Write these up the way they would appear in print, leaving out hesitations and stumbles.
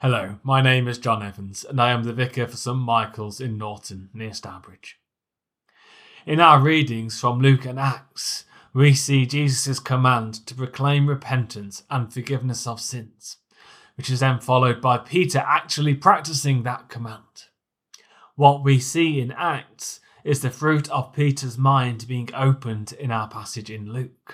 Hello, my name is John Evans and I am the vicar for St Michael's in Norton, near Stourbridge. In our readings from Luke and Acts, we see Jesus' command to proclaim repentance and forgiveness of sins, which is then followed by Peter actually practicing that command. What we see in Acts is the fruit of Peter's mind being opened in our passage in Luke.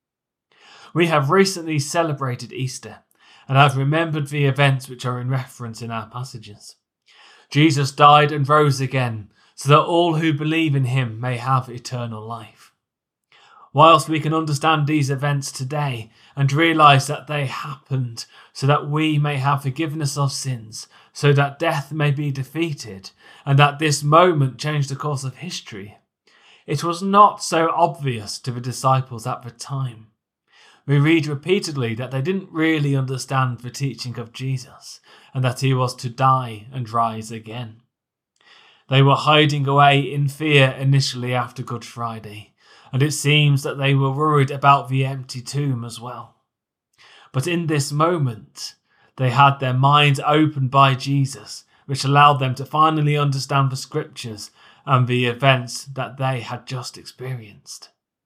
We have recently celebrated Easter and have remembered the events which are in reference in our passages. Jesus died and rose again, so that all who believe in him may have eternal life. Whilst we can understand these events today and realise that they happened so that we may have forgiveness of sins, so that death may be defeated, and that this moment changed the course of history, it was not so obvious to the disciples at the time. We read repeatedly that they didn't really understand the teaching of Jesus and that he was to die and rise again. They were hiding away in fear initially after Good Friday, and it seems that they were worried about the empty tomb as well. But in this moment, they had their minds opened by Jesus, which allowed them to finally understand the scriptures and the events that they had just experienced.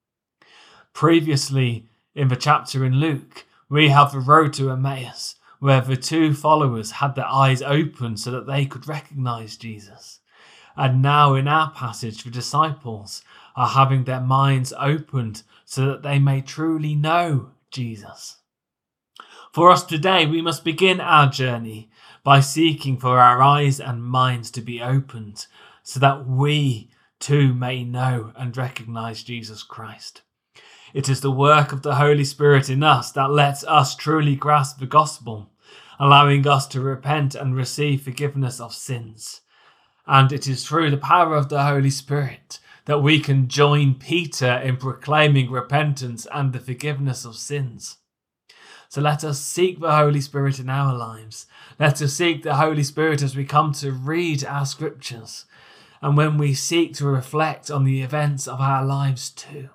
Previously, in the chapter in Luke, we have the road to Emmaus, where the two followers had their eyes opened so that they could recognise Jesus. And now in our passage, the disciples are having their minds opened so that they may truly know Jesus. For us today, we must begin our journey by seeking for our eyes and minds to be opened so that we too may know and recognise Jesus Christ. It is the work of the Holy Spirit in us that lets us truly grasp the gospel, allowing us to repent and receive forgiveness of sins. And it is through the power of the Holy Spirit that we can join Peter in proclaiming repentance and the forgiveness of sins. So let us seek the Holy Spirit in our lives. Let us seek the Holy Spirit as we come to read our scriptures and when we seek to reflect on the events of our lives too.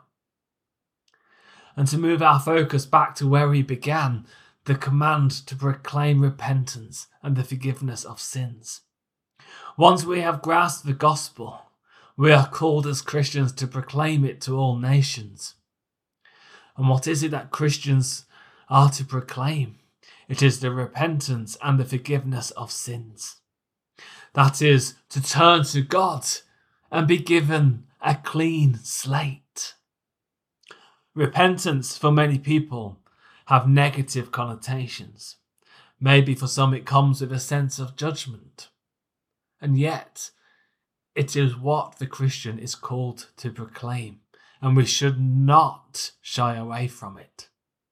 And to move our focus back to where we began, the command to proclaim repentance and the forgiveness of sins. Once we have grasped the gospel, we are called as Christians to proclaim it to all nations. And what is it that Christians are to proclaim? It is the repentance and the forgiveness of sins. That is, to turn to God and be given a clean slate. Repentance for many people have negative connotations. Maybe for some it comes with a sense of judgment. And yet, it is what the Christian is called to proclaim, and we should not shy away from it.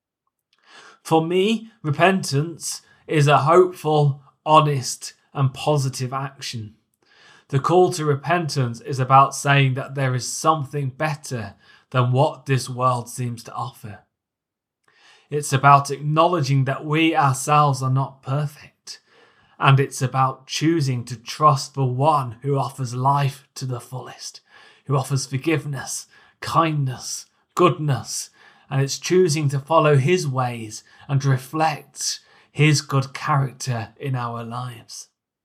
For me, repentance is a hopeful, honest, and positive action. The call to repentance is about saying that there is something better than what this world seems to offer. It's about acknowledging that we ourselves are not perfect, and it's about choosing to trust the one who offers life to the fullest, who offers forgiveness, kindness, goodness, and it's choosing to follow his ways and reflect his good character in our lives.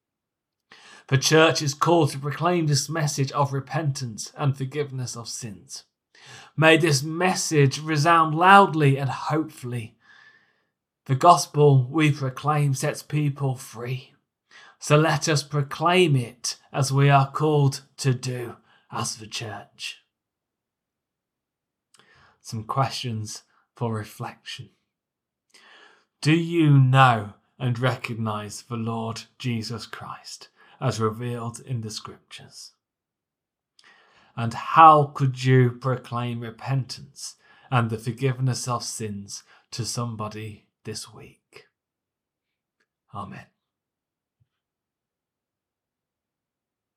The church is called to proclaim this message of repentance and forgiveness of sins. May this message resound loudly and hopefully. The gospel we proclaim sets people free. So let us proclaim it as we are called to do as the church. Some questions for reflection. Do you know and recognise the Lord Jesus Christ as revealed in the scriptures? And how could you proclaim repentance and the forgiveness of sins to somebody this week? Amen.